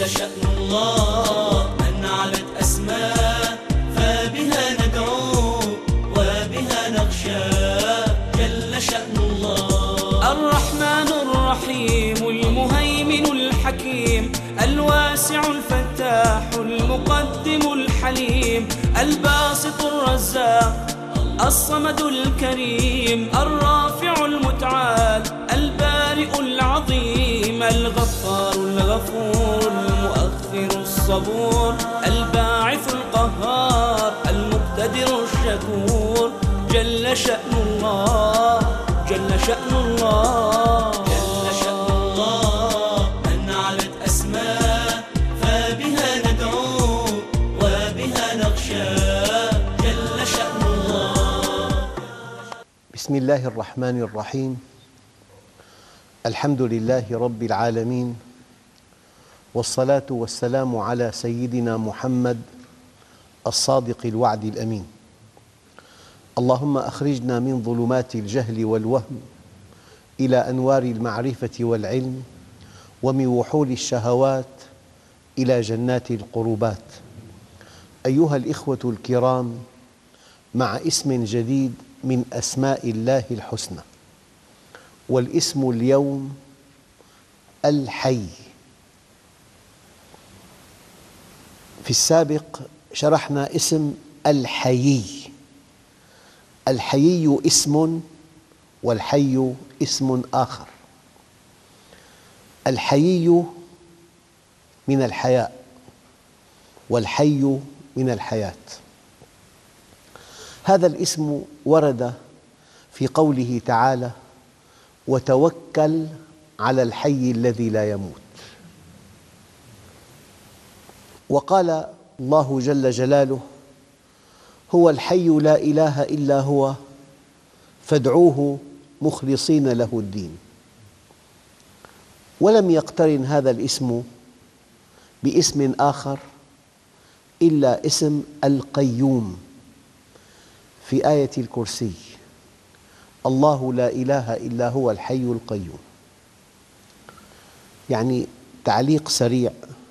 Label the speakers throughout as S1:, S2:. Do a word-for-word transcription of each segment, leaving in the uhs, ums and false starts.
S1: جل شأن الله من علت أسماء فبها ندعو وبها نخشى جل شأن الله. الرحمن الرحيم المهيمن الحكيم الواسع الفتاح المقدم الحليم الباسط الرزاق الصمد الكريم الرافع المتعال البارئ العظيم الغفار الغفور المؤخر الصبور الباعث القهار المقتدر الشكور جل شأن الله جل شأن الله. جل شأن الله من علت أسماء فبها ندعو وبها نخشى جل شأن الله.
S2: بسم الله الرحمن الرحيم. الحمد لله رب العالمين، والصلاة والسلام على سيدنا محمد الصادق الوعد الأمين. اللهم أخرجنا من ظلمات الجهل والوهم إلى أنوار المعرفة والعلم، ومن وحول الشهوات إلى جنات القربات. أيها الإخوة الكرام، مع اسم جديد من أسماء الله الحسنى، والاسم اليوم الحي. في السابق شرحنا اسم الحيي. الحيي اسم والحي اسم آخر. الحيي من الحياء والحي من الحياة. هذا الاسم ورد في قوله تعالى: وتوكل على الحي الذي لا يموت. وقال الله جل جلاله: هو الحي لا إله إلا هو فادعوه مخلصين له الدين. ولم يقترن هذا الاسم باسم آخر إلا اسم القيوم في آية الكرسي: الله لا إله إلا هو الحي القيوم. يعني تعليق سريع: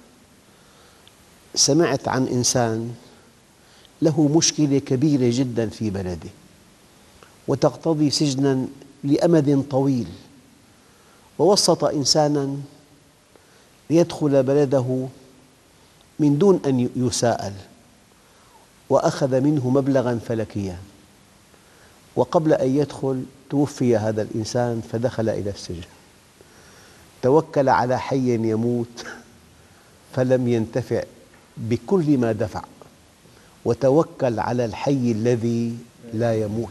S2: سمعت عن إنسان له مشكلة كبيرة جدا في بلده وتقتضي سجنا لأمد طويل، ووسط إنسانا ليدخل بلده من دون أن يساءل، وأخذ منه مبلغا فلكيا، وقبل أن يدخل توفي هذا الإنسان فدخل إلى السجن. توكل على حي يموت فلم ينتفع بكل ما دفع، وتوكل على الحي الذي لا يموت.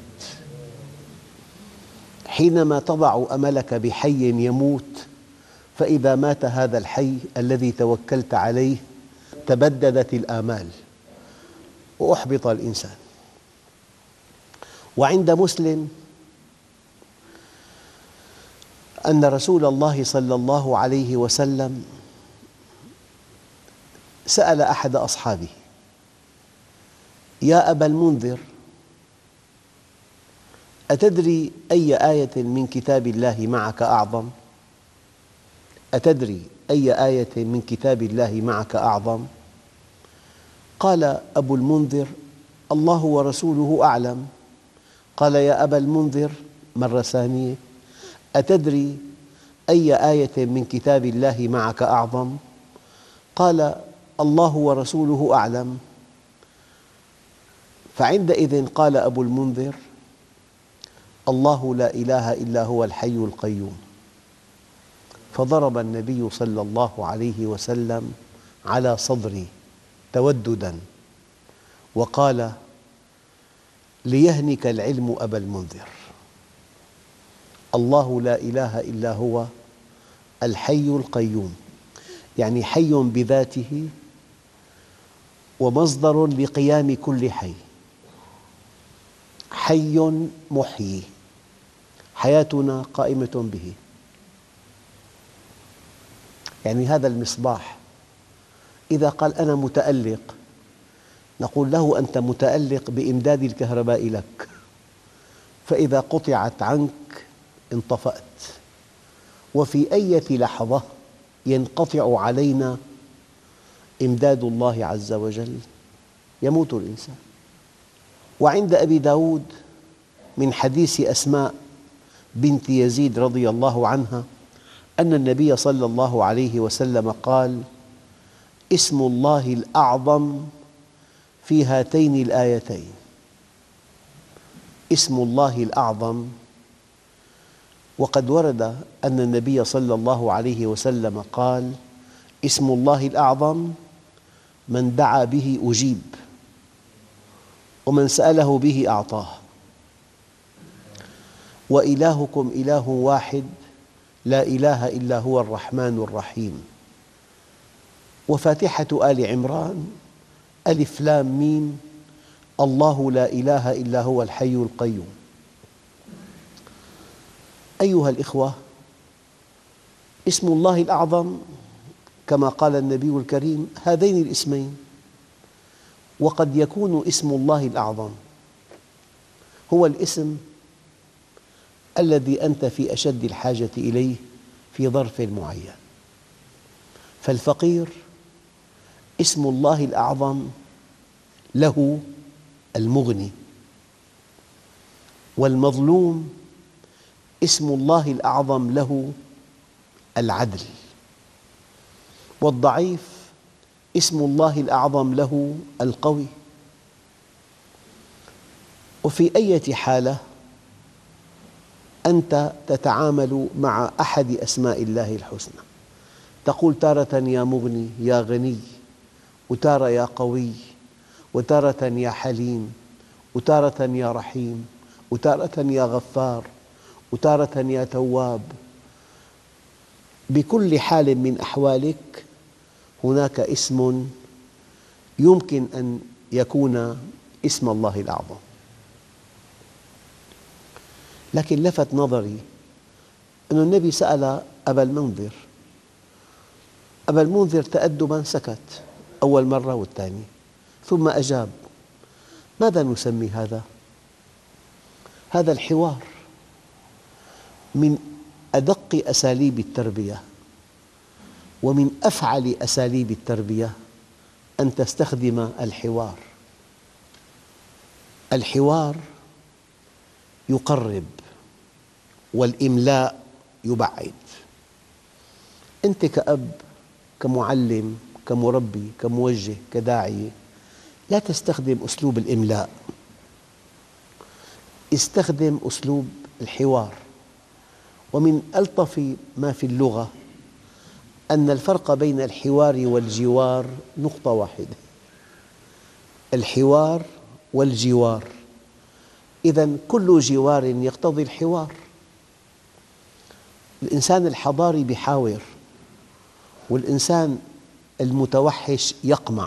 S2: حينما تضع أملك بحي يموت، فإذا مات هذا الحي الذي توكلت عليه تبددت الآمال وأحبط الإنسان. وعند مسلم أن رسول الله صلى الله عليه وسلم سأل أحد أصحابه: يا أبا المنذر، أتدري أي آية من كتاب الله معك أعظم؟ أتدري أي آية من كتاب الله معك أعظم؟ قال أبو المنذر: الله ورسوله أعلم. قال: يا أبا المنذر مرة ثانية: أتدري أي آية من كتاب الله معك أعظم؟ قال: الله ورسوله أعلم. فعندئذ قال أبو المنذر: الله لا إله إلا هو الحي القيوم. فضرب النبي صلى الله عليه وسلم على صدري تودداً وقال: ليهنك العلم أبا المنذر، الله لا إله إلا هو الحي القيوم. يعني حي بذاته ومصدر لقيام كل حي، حي محيي، حياتنا قائمة به. يعني هذا المصباح إذا قال أنا متألق، نقول له أنت متألق بإمداد الكهرباء لك، فإذا قطعت عنك انطفأت. وفي أي لحظة ينقطع علينا إمداد الله عز وجل، يموت الإنسان. وعند أبي داود من حديث أسماء بنت يزيد رضي الله عنها أن النبي صلى الله عليه وسلم قال: اسم الله الأعظم في هاتين الآيتين. اسم الله الأعظم، وقد ورد أن النبي صلى الله عليه وسلم قال: اسم الله الأعظم من دعا به أجيب، ومن سأله به أعطاه، وإلهكم إله واحد لا إله إلا هو الرحمن الرحيم. وفاتحة آل عمران ألف لام ميم الله لا إله إلا هو الحي القيوم. أيها الإخوة، اسم الله الأعظم كما قال النبي الكريم هذين الاسمين. وقد يكون اسم الله الأعظم هو الاسم الذي أنت في أشد الحاجة إليه في ظرف معين. فالفقير اسم الله الأعظم له المغني، والمظلوم اسم الله الأعظم له العدل، والضعيف اسم الله الأعظم له القوي. وفي أي حالة أنت تتعامل مع أحد أسماء الله الحسنى، تقول تارة يا مغني يا غني، وتارة يا قوي، وتارة يا حليم، وتارة يا رحيم، وتارة يا غفار، وتارة يا تواب. بكل حال من أحوالك هناك اسم يمكن أن يكون اسم الله الأعظم. لكن لفت نظري أن النبي سأل أبا المنذر، أبا المنذر تأدباً سكت أول مرة والثانية، ثم أجاب. ماذا نسمي هذا؟ هذا الحوار من أدق أساليب التربية، ومن أفعل أساليب التربية أن تستخدم الحوار. الحوار يقرب، والإملاء يبعد. أنت كأب، كمعلم، كمربي، كموجه، كداعية، لا تستخدم أسلوب الإملاء، استخدم أسلوب الحوار. ومن ألطف ما في اللغة أن الفرق بين الحوار والجوار نقطة واحدة: الحوار والجوار. إذن كل جوار يقتضي الحوار. الإنسان الحضاري يحاور، والإنسان المتوحش يقمع.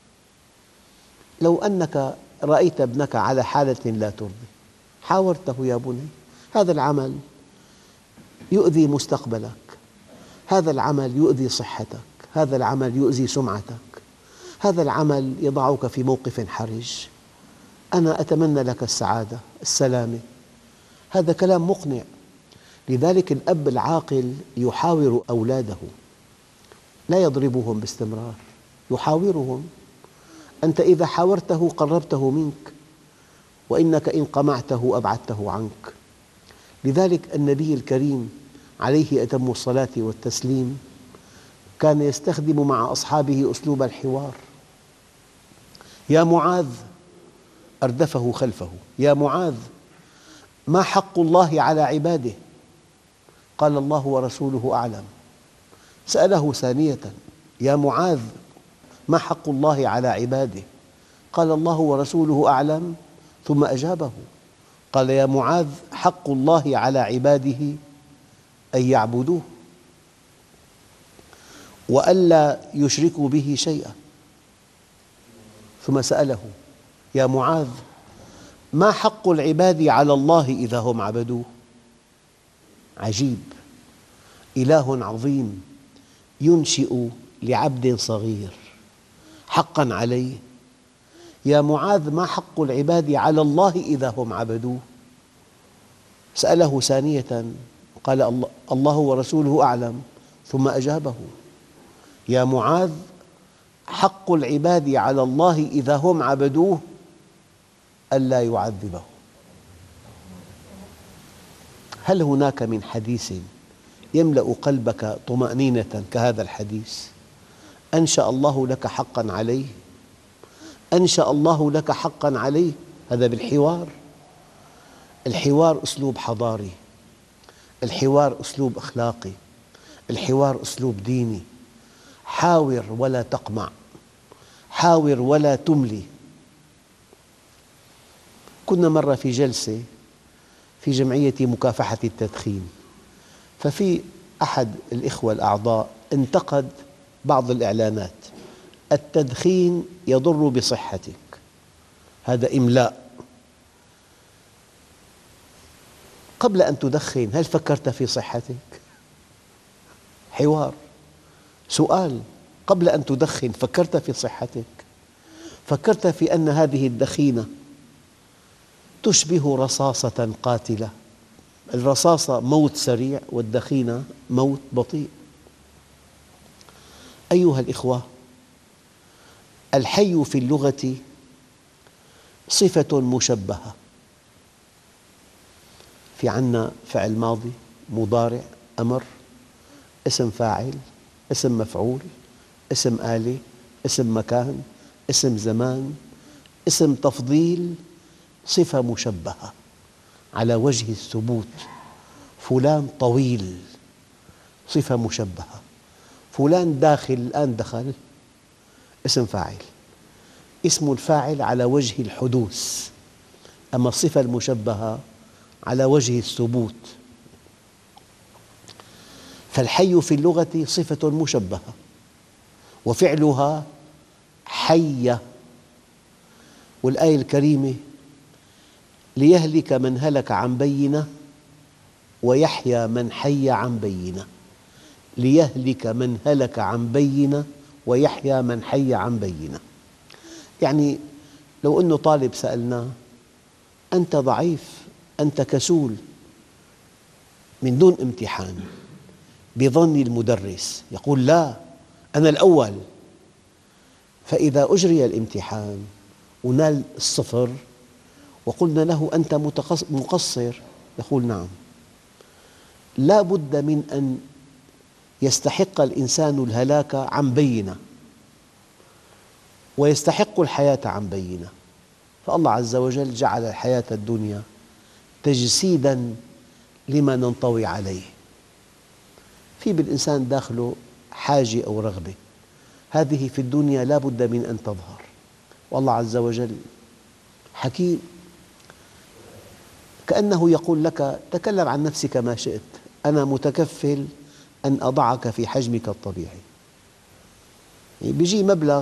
S2: لو أنك رأيت ابنك على حالة لا ترضي حاورته: يا بني، هذا العمل يؤذي مستقبلك، هذا العمل يؤذي صحتك، هذا العمل يؤذي سمعتك، هذا العمل يضعك في موقف حرج، أنا أتمنى لك السعادة السلامة. هذا كلام مقنع. لذلك الأب العاقل يحاور أولاده، لا يضربهم باستمرار، يحاورهم. أنت إذا حاورته قربته منك، وإنك إن قمعته أبعدته عنك. لذلك النبي الكريم عليه أتم الصلاة والتسليم كان يستخدم مع أصحابه أسلوب الحوار. يا معاذ، أردفه خلفه: يا معاذ، ما حق الله على عباده؟ قال: الله ورسوله أعلم. سأله ثانية: يا معاذ، ما حق الله على عباده؟ قال: الله ورسوله أعلم. ثم أجابه قال: يا معاذ، حق الله على عباده أن يعبدوه وألا يشركوا به شيئا. ثم سأله: يا معاذ، ما حق العباد على الله إذا هم عبدوه؟ عجيب، إله عظيم ينشئ لعبد صغير حقاً عليه. يا معاذ، ما حق العباد على الله إذا هم عبدوه؟ سأله ثانية قال: الله ورسوله أعلم. ثم أجابه: يا معاذ، حق العباد على الله إذا هم عبدوه ألا يعذبه. هل هناك من حديث يملأ قلبك طمأنينة كهذا الحديث؟ أنشأ الله لك حقاً عليه، أنشأ الله لك حقاً عليه. هذا بالحوار. الحوار أسلوب حضاري، الحوار أسلوب أخلاقي، الحوار أسلوب ديني. حاور ولا تقمع، حاور ولا تملي. كنا مرة في جلسة في جمعية مكافحة التدخين، ففي أحد الإخوة الأعضاء انتقد بعض الإعلانات: التدخين يضر بصحتك. هذا إملاء. قبل أن تدخن هل فكرت في صحتك؟ حوار. سؤال: قبل أن تدخن فكرت في صحتك؟ فكرت في أن هذه الدخينة تشبه رصاصة قاتلة؟ الرصاصة موت سريع والدخينة موت بطيء. أيها الإخوة، الحي في اللغة صفة مشبهة. في عندنا فعل ماضي، مضارع، أمر، اسم فاعل، اسم مفعول، اسم آلة، اسم مكان، اسم زمان، اسم تفضيل، صفة مشبهة على وجه الثبوت. فلان طويل، صفة مشبهة. فلان داخل، الآن دخل، اسم فاعل. اسم الفاعل على وجه الحدوث، أما الصفة المشبهة على وجه الثبوت. فالحي في اللغة صفة مشبهة، وفعلها حي. والآية الكريمة: ليهلك من هلك عن بينة ويحيى من حي عن بينة. ليهلك من هلك عن بينة ويحيى من حي عن بينة. يعني لو أنه طالب سألناه: أنت ضعيف، أنت كسول، من دون امتحان، بظن المدرس يقول: لا، أنا الأول. فإذا أجري الامتحان ونال الصفر وقلنا له: أنت مقصر، يقول: نعم. لا بد من أن يستحق الإنسان الهلاك عن بينة ويستحق الحياة عن بينة. فالله عز وجل جعل الحياة الدنيا تجسيداً لما ننطوي عليه. في بالإنسان داخله حاجة أو رغبة، هذه في الدنيا لا بد من أن تظهر. والله عز وجل حكيم، كأنه يقول لك: تكلم عن نفسك ما شئت، أنا متكفل أن أضعك في حجمك الطبيعي. يعني بيجي مبلغ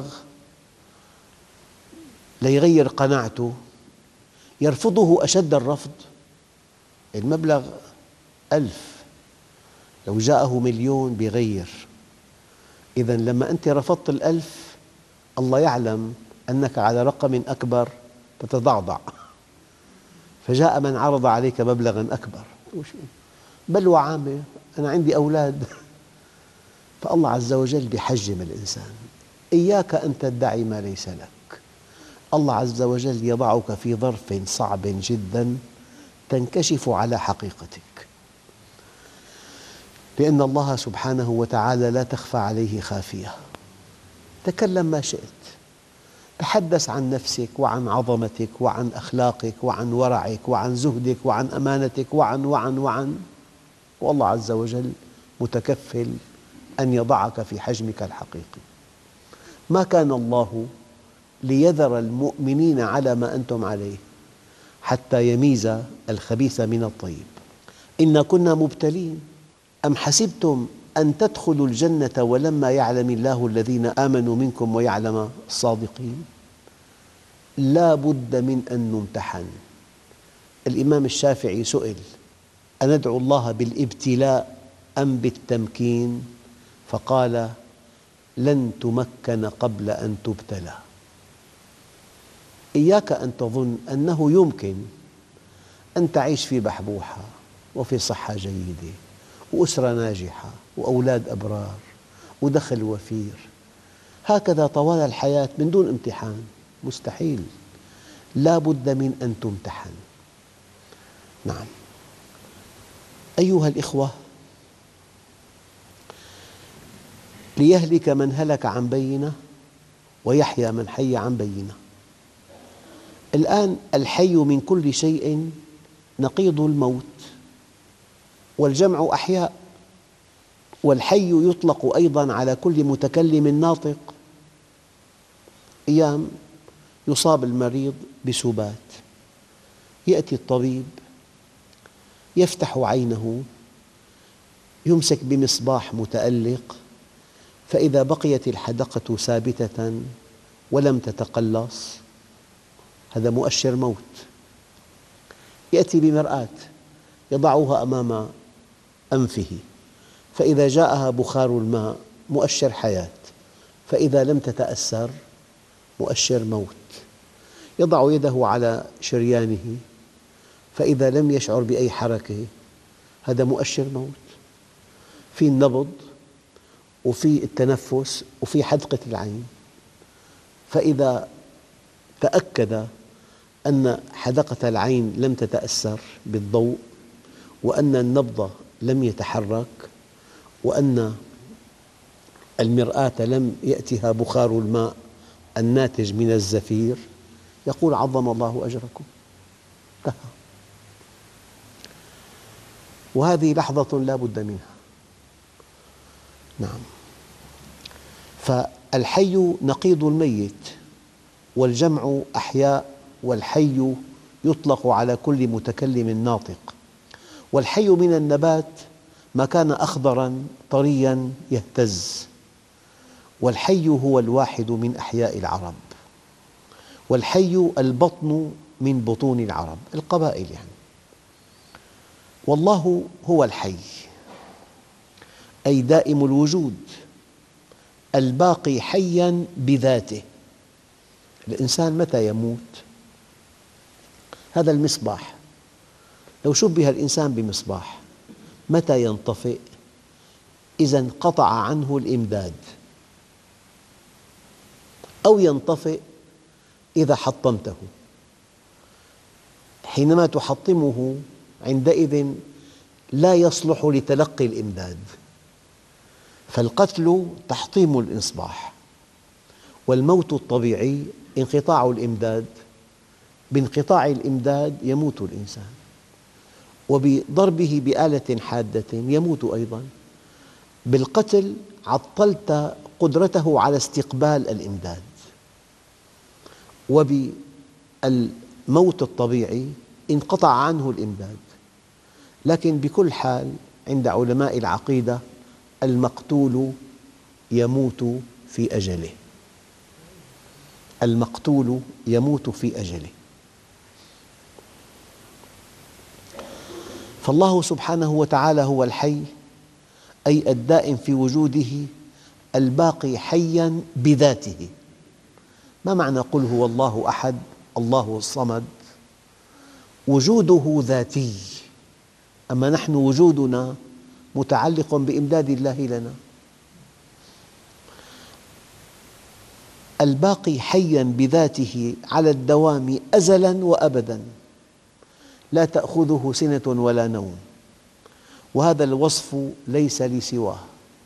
S2: ليغير قناعته، يرفضه أشد الرفض. المبلغ ألف، لو جاءه مليون بيغير. إذن لما أنت رفضت الألف، الله يعلم أنك على رقم أكبر تتضعضع، فجاء من عرض عليك مبلغاً أكبر. بلوى عامة، أنا عندي أولاد. فالله عز وجل يحجم الإنسان. إياك أن تدعي ما ليس لك. الله عز وجل يضعك في ظرف صعب جداً تنكشف على حقيقتك، لأن الله سبحانه وتعالى لا تخفى عليه خافية. تكلم ما شئت، تحدث عن نفسك وعن عظمتك وعن أخلاقك وعن ورعك وعن زهدك وعن أمانتك وعن وعن وعن والله عز وجل متكفل أن يضعك في حجمك الحقيقي. ما كان الله ليذر المؤمنين على ما أنتم عليه حتى يميز الخبيث من الطيب. إنا كنا مبتلين. أم حسبتم أن تدخلوا الجنة ولما يعلم الله الذين آمنوا منكم ويعلم الصادقين. لا بد من أن نمتحن. الإمام الشافعي سئل: أندعو الله بالابتلاء أم بالتمكين؟ فقال: لن تمكن قبل أن تبتلى. إياك أن تظن أنه يمكن أن تعيش في بحبوحة وفي صحة جيدة وأسرة ناجحة وأولاد أبرار ودخل وفير. هكذا طوال الحياة من دون امتحان، مستحيل، لا بد من أن تمتحن. نعم. أيها الإخوة، ليهلك من هلك عن بينة ويحيى من حي عن بينة. الآن الحي من كل شيء نقيض الموت، والجمع أحياء، والحي يطلق أيضا على كل متكلم ناطق. أيام يصاب المريض بسبات، يأتي الطبيب يفتح عينه، يمسك بمصباح متألق، فإذا بقيت الحدقة ثابتة ولم تتقلص هذا مؤشر موت. يأتي بمرآة يضعها أمام أنفه، فإذا جاءها بخار الماء مؤشر حياة، فإذا لم تتأثر مؤشر موت. يضع يده على شريانه، فإذا لم يشعر بأي حركة هذا مؤشر موت. في النبض وفي التنفس وفي حدقة العين، فإذا تأكد أن حدقة العين لم تتأثر بالضوء، وأن النبض لم يتحرك، وأن المرآة لم يأتها بخار الماء الناتج من الزفير، يقول عظم الله أجركم، انتهى. وهذه لحظة لا بد منها. نعم. فالحي نقيض الميت، والجمع أحياء، والحي يطلق على كل متكلم ناطق. والحي من النبات ما كان أخضراً طرياً يهتز، والحي هو الواحد من أحياء العرب، والحي البطن من بطون العرب، القبائل يعني. والله هو الحي، أي دائم الوجود، الباقي حياً بذاته. الإنسان متى يموت؟ هذا المصباح لو شبه الإنسان بمصباح متى ينطفئ؟ إذا انقطع عنه الإمداد، أو ينطفئ إذا حطمته. حينما تحطمه عندئذ لا يصلح لتلقي الإمداد، فالقتل تحطيم الإصباح، والموت الطبيعي انقطاع الإمداد. بانقطاع الإمداد يموت الإنسان، وبضربه بآلة حادة يموت أيضاً. بالقتل عطلت قدرته على استقبال الإمداد، وبالموت الطبيعي انقطع عنه الإمداد. لكن بكل حال عند علماء العقيدة المقتول يموت في أجله، المقتول يموت في أجله. فالله سبحانه وتعالى هو الحي، أي الدائم في وجوده، الباقي حياً بذاته. ما معنى قل هو الله أحد الله الصمد؟ وجوده ذاتي، أما نحن وجودنا متعلق بإمداد الله لنا. الباقي حياً بذاته على الدوام أزلاً وأبداً، لا تأخذه سنة ولا نوم، وهذا الوصف ليس لسواه.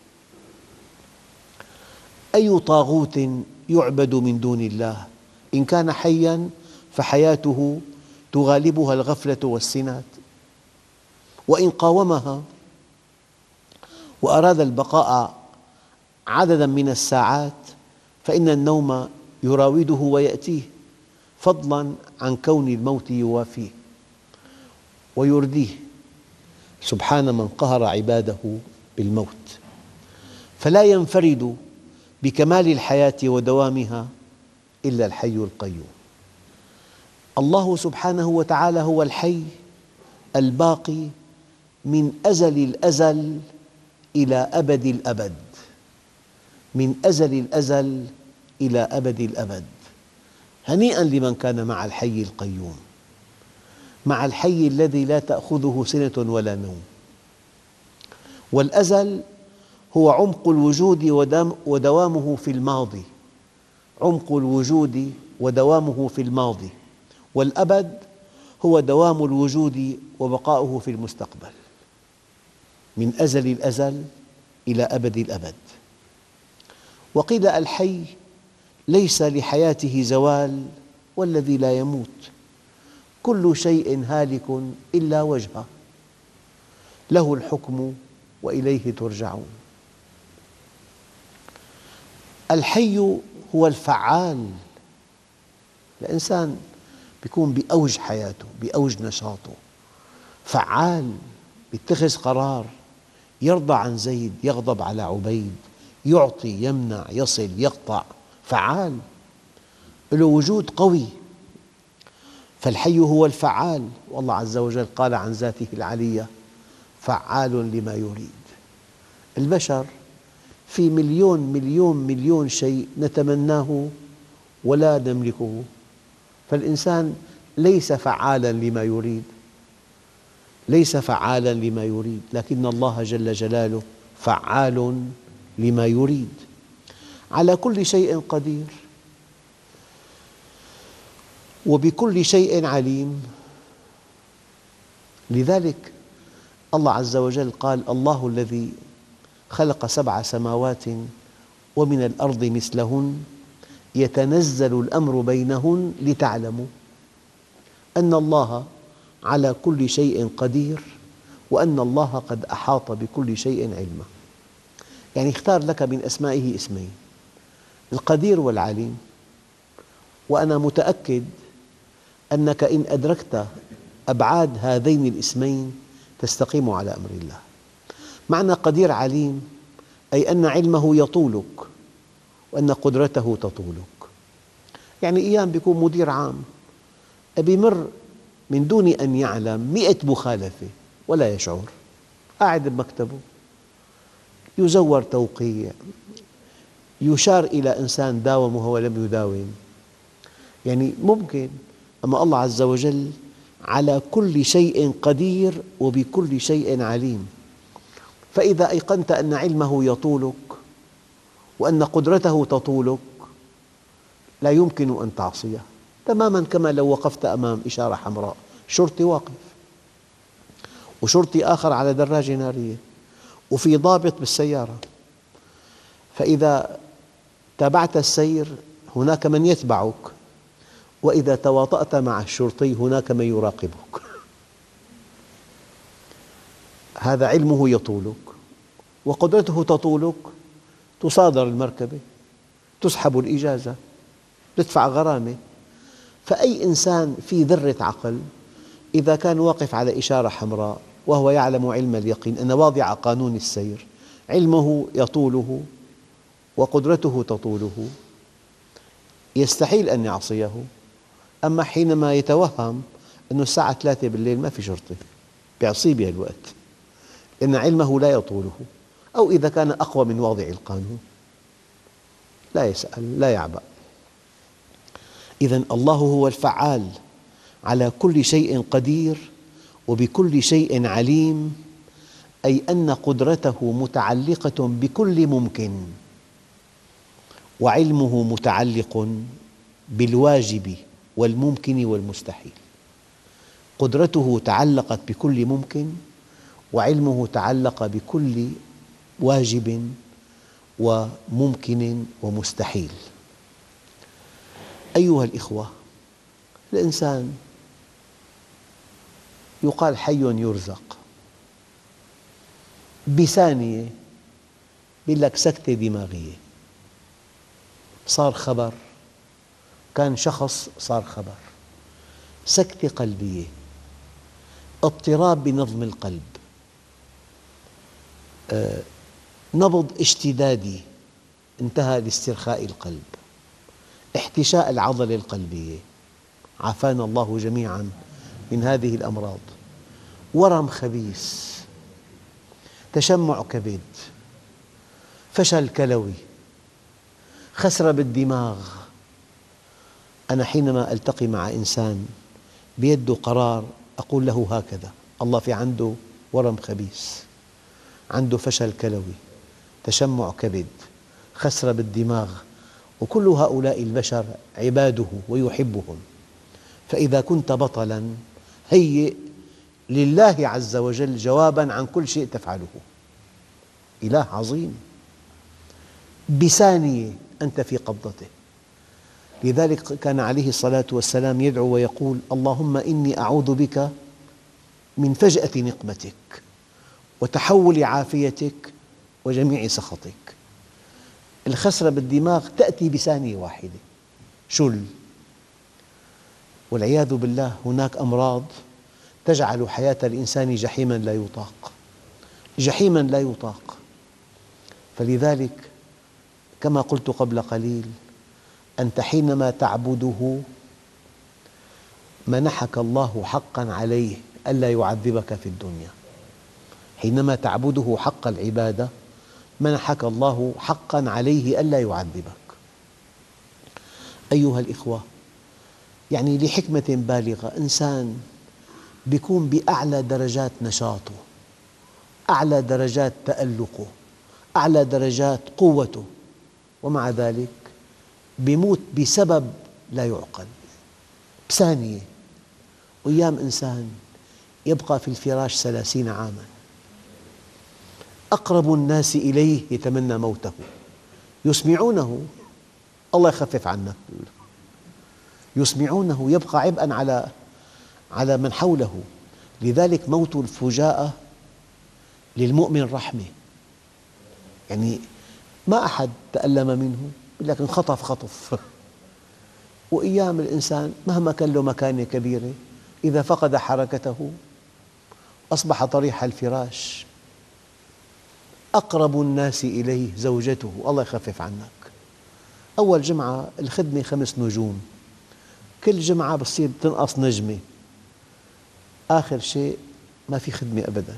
S2: أي طاغوت يعبد من دون الله إن كان حياً فحياته تغالبها الغفلة والسنات، وإن قاومها وأراد البقاء عدداً من الساعات فإن النوم يراوده ويأتيه، فضلاً عن كون الموت يوافيه ويرديه، سبحان من قهر عباده بالموت. فلا ينفرد بكمال الحياة ودوامها إلا الحي القيوم. الله سبحانه وتعالى هو الحي الباقي من أزل الأزل إلى أبد الأبد، من أزل الأزل إلى أبد الأبد. هنيئاً لمن كان مع الحي القيوم، مع الحي الذي لا تأخذه سنة ولا نوم. والأزل هو عمق الوجود ودوامه في الماضي، عمق الوجود ودوامه في الماضي، والأبد هو دوام الوجود وبقاؤه في المستقبل، من أزل الأزل إلى أبد الأبد. وقيل الحي ليس لحياته زوال والذي لا يموت، كل شيء هالك إلا وجهه، له الحكم وإليه ترجعون. الحي هو الفعال، الإنسان يكون بأوج حياته، بأوج نشاطه، فعال، يتخذ قرار، يرضى عن زيد، يغضب على عبيد، يعطي، يمنع، يصل، يقطع، فعال، له وجود قوي. فالحي هو الفعال، والله عز وجل قال عن ذاته العلية فعال لما يريد. البشر في مليون مليون مليون شيء نتمناه ولا نملكه، فالإنسان ليس فعالاً لما يريد، ليس فعالاً لما يريد، لكن الله جل جلاله فعال لما يريد، على كل شيء قدير وبكل شيء عليم. لذلك الله عز وجل قال: الله الذي خلق سبع سماوات ومن الأرض مثلهن يتنزل الأمر بينهن لتعلموا أن الله على كل شيء قدير وأن الله قد أحاط بكل شيء علما. يعني اختار لك من أسمائه اسمين: القدير والعليم. وأنا متأكد أنك إن أدركت أبعاد هذين الاسمين تستقيم على أمر الله. معنى قدير عليم أي أن علمه يطولك وأن قدرته تطولك. يعني أيام يكون مدير عام بيمر من دون أن يعلم مئة مخالفة ولا يشعر، قاعد بمكتبه يزور توقيع، يشار إلى إنسان داوم وهو لم يداوم. يعني ممكن، أما الله عز وجل على كل شيء قدير وبكل شيء عليم. فإذا أيقنت أن علمه يطولك وأن قدرته تطولك لا يمكن أن تعصيه، تماماً كما لو وقفت أمام إشارة حمراء، شرطي واقف وشرطي آخر على دراجة نارية وفي ضابط بالسيارة، فإذا تابعت السير هناك من يتبعك، وإذا تواطأت مع الشرطي هناك من يراقبك. هذا علمه يطولك وقدرته تطولك، تصادر المركبة، تسحب الإجازة، تدفع غرامة. فأي إنسان في ذرة عقل إذا كان واقف على إشارة حمراء وهو يعلم علم اليقين أن واضع قانون السير علمه يطوله وقدرته تطوله، يستحيل أن يعصيه. أما حينما يتوهم أن الساعة ثلاثة بالليل ما في شرطي، يعصيه بهالوقت لأن علمه لا يطوله، أو إذا كان أقوى من واضع القانون لا يسأل لا يعبأ. إذن الله هو الفعال، على كل شيء قدير وبكل شيء عليم، أي أن قدرته متعلقة بكل ممكن، وعلمه متعلق بالواجب والممكن والمستحيل. قدرته تعلقت بكل ممكن وعلمه تعلق بكل واجب وممكن ومستحيل. أيها الإخوة، الإنسان يقال حي يرزق، بثانية يقول لك سكتة دماغية، صار خبر، كان شخص صار خبر، سكتة قلبية، اضطراب بنظم القلب، آه، نبض اشتدادي انتهى لاسترخاء القلب، احتشاء العضلة القلبية، عافانا الله جميعاً من هذه الأمراض، ورم خبيث، تشمع كبد، فشل كلوي، خسرة بالدماغ. أنا حينما ألتقي مع إنسان بيده قرار أقول له هكذا: الله في عنده ورم خبيث، عنده فشل كلوي، تشمع كبد، خسرة بالدماغ، وكل هؤلاء البشر عباده ويحبهم. فإذا كنت بطلاً هيئ لله عز وجل جواباً عن كل شيء تفعله. إله عظيم، بثانية أنت في قبضته. لذلك كان عليه الصلاة والسلام يدعو ويقول: اللهم إني أعوذ بك من فجأة نقمتك وتحول عافيتك وجميع سخطك. الخسرة بالدماغ تأتي بثانية واحدة، شل. والعياذ بالله هناك أمراض تجعل حياة الإنسان جحيماً لا يطاق، جحيماً لا يطاق. فلذلك كما قلت قبل قليل، أنت حينما تعبده منحك الله حقاً عليه ألا يعذبك في الدنيا. حينما تعبده حق العبادة منحك الله حقاً عليه ألا يعذبك. أيها الإخوة، يعني لحكمة بالغة إنسان يكون بأعلى درجات نشاطه، أعلى درجات تألقه، أعلى درجات قوته، ومع ذلك يموت بسبب لا يعقل بثانية. أيام إنسان يبقى في الفراش ثلاثين عاماً، أقرب الناس إليه يتمنى موته، يسمعونه الله يخفف عنك، يسمعونه يبقى عبئاً على على من حوله. لذلك موت الفجاءة للمؤمن رحمة، يعني ما أحد تألم منه، لكن خطف خطف. وأيام الإنسان مهما كان له مكانة كبيرة إذا فقد حركته أصبح طريح الفراش. أقرب الناس إليه زوجته، الله يخفف عنك. أول جمعة الخدمة خمس نجوم، كل جمعة بتصير تنقص نجمة، آخر شيء ما في خدمة أبداً،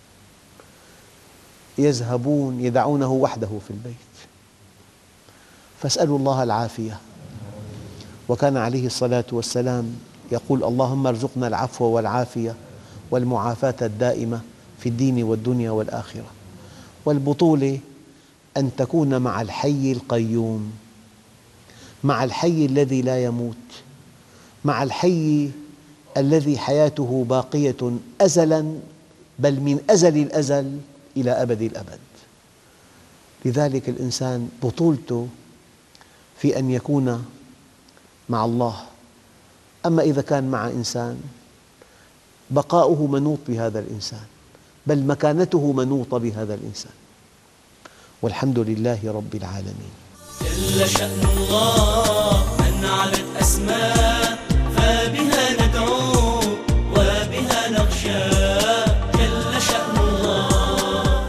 S2: يذهبون يدعونه وحده في البيت. فاسألوا الله العافية. وكان عليه الصلاة والسلام يقول: اللهم ارزقنا العفو والعافية والمعافاة الدائمة في الدين والدنيا والآخرة. والبطولة أن تكون مع الحي القيوم، مع الحي الذي لا يموت، مع الحي الذي حياته باقية أزلاً، بل من أزل الأزل إلى أبد الأبد. لذلك الإنسان بطولته في أن يكون مع الله. أما إذا كان مع إنسان بقاؤه منوط بهذا الإنسان، بل مكانته منوطة بهذا الإنسان. والحمد لله رب العالمين.
S1: جل شأن الله من علت أسماء، فبها ندعو وبها نخشى. جل شأن الله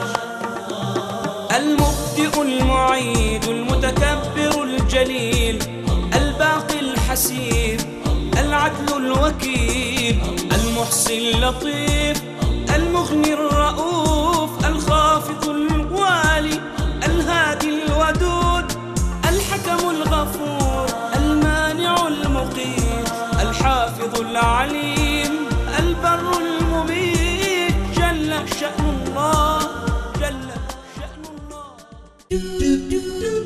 S1: المبدئ المعيد المتكبر الجليل الباقي الحسيب العدل الوكيل المحصي اللطيف المغني الرؤوف الخافض الوالي الهادي الودود الحكم الغفور المانع المقيت الحافظ العليم البر المميت. جل شأن الله، جل شأن الله.